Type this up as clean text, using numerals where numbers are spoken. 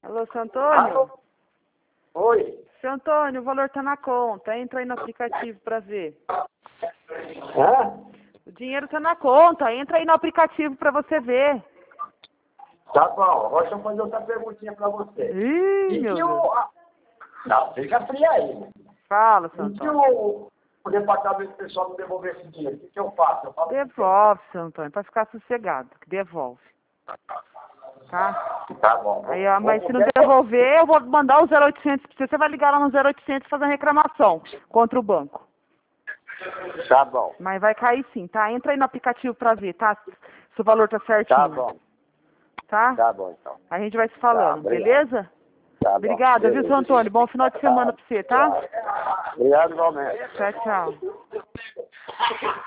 Alô, seu Antônio? Alô? Oi. Seu Antônio, o valor tá na conta. Entra aí no aplicativo pra ver. Hã? O dinheiro tá na conta. Entra aí no aplicativo pra você ver. Tá bom, agora deixa eu fazer outra perguntinha pra você. Ih, E meu que Deus. Não, fica frio aí, né? Fala, seu E que Antônio. o departamento pessoal não devolver esse dinheiro, o que eu faço? Eu falo com quem? Devolve, seu Antônio, pra ficar sossegado. Devolve. Tá? Tá bom. Aí, ó, mas Vou se não qualquer devolver, eu vou mandar o 0800 pra você. Você vai ligar lá no 0800 fazer reclamação contra o banco. coisa. Tá bom. Mas vai cair sim, tá? Entra aí no aplicativo pra ver, tá? Se o valor tá certinho. Tá bom. Tá? Tá bom, então. A gente vai se Tá, falando, obrigado. beleza? Tá bom. Obrigada, viu, Beleza. seu Antônio? Bom final de semana pra você, tá? Obrigado igualmente. Tchau, tchau.